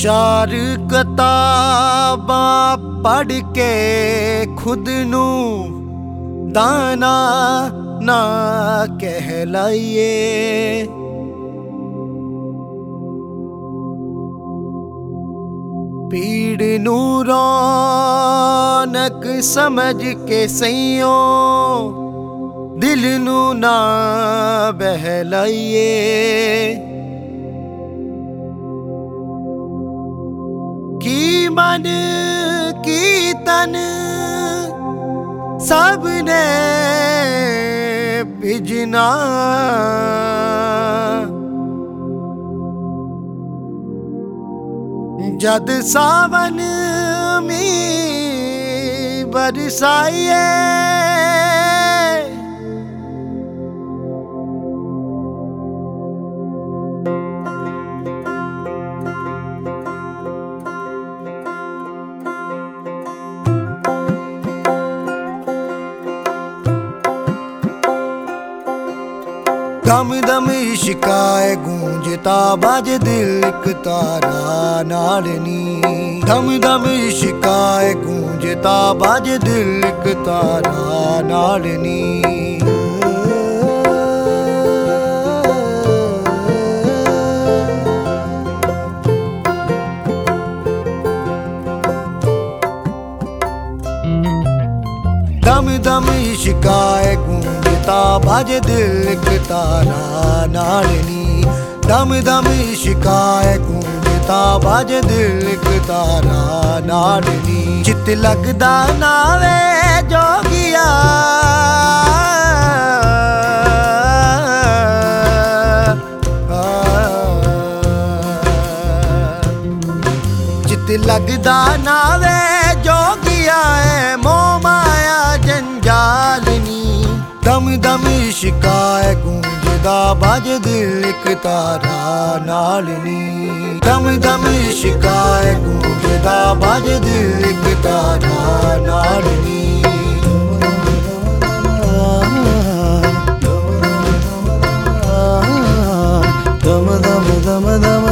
चार किताबां पढ़ के खुद नू दाना ना कहलाइए। पीड़ नू रौनक समझ के सईओ दिल नू ना बहलाइए। की मन की तन सबने भिजना, जद सावन मी बरसाइए। दम दम इश्काए गूंजता बज दिल एक तारा नालनी। दम दम इश्काए गूंजता बज दिल एक तारा नालनी। दम दम इश्काए गूंजता बज दिल एक तारा नालनी। दम दम इश्काए गूंजता बज दिल एक तारा नालनी। चित लगदा नावे जोगिया चित लगदा नावे जोगिया है मोह माया जंजालनी। दम दम इश्काए गूंजदा बज दिल एक तारा नालनी। दम दम इश्काए गूंजदा बज दिल एक तारा नालनी। दम दम दम दम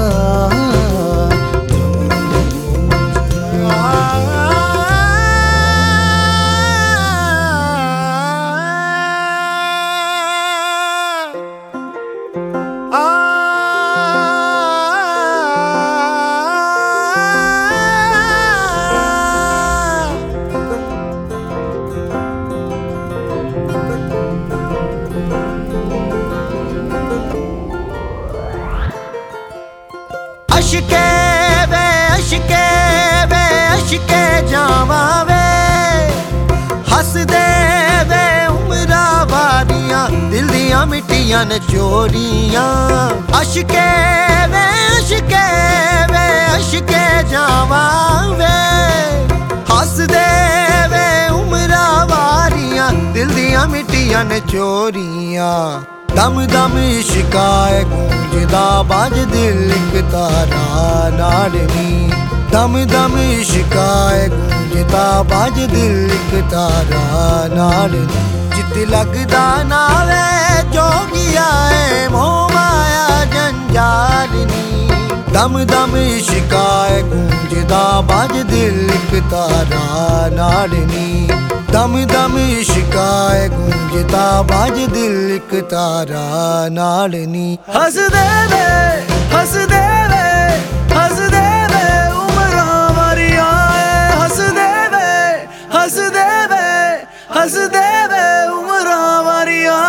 अशके वे अशके वे अशके जावा वे हस दे वे उमरा वारियां दिल दियां मिट्टियां न चोरियां। अशके वे अशके वे अशके जावा वे हस दे वे उमरा वारियां दिल दियां मिट्टियां न चोरियां। दम दम इश्काए गूंजदा बज दिल एक तारा नालनी। दम दम इश्काए गूंजदा बज दिल एक तारा नालनी। चित लगदा नावे जोगिया है मोह माया जंजालनी। दम दम इश्काए गूंजदा बज दिल एक तारा नालनी। दम दम इश्काए गूंजदा बज दिल एक तारा नालनी। हस दे वे हस दे वे हस दे वे उमरा वारियां हस दे वे हस दे वे हस दे वे उमरा वारियां।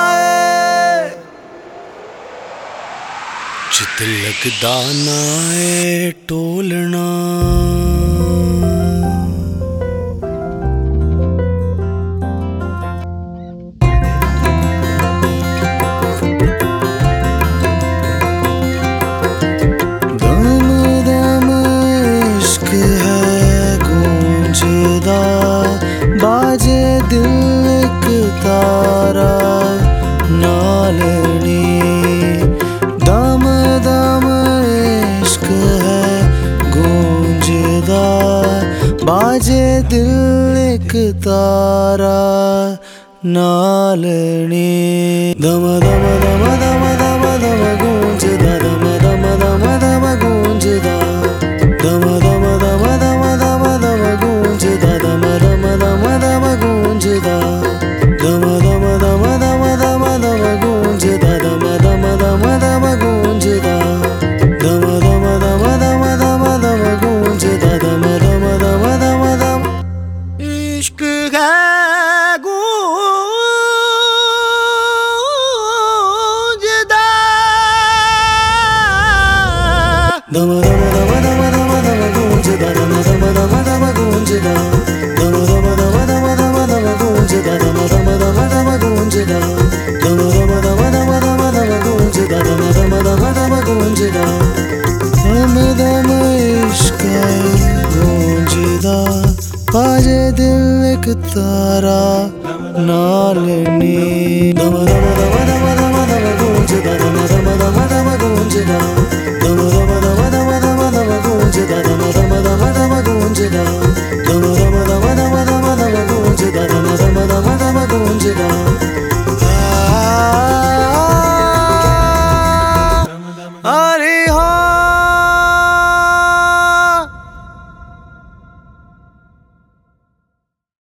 चित लगदा ना ए टोलना बाजे दिल एक तारा नालनी। दम दम इश्क है गूंजदा बाजे दिल एक तारा नालनी। दम दम दम दम दम दम गूंजदा दम दम दम दम गूंजदा दम तारा नालनी दम दम दम दम दम दम गूंजदा दम दम दम दम गूंजदा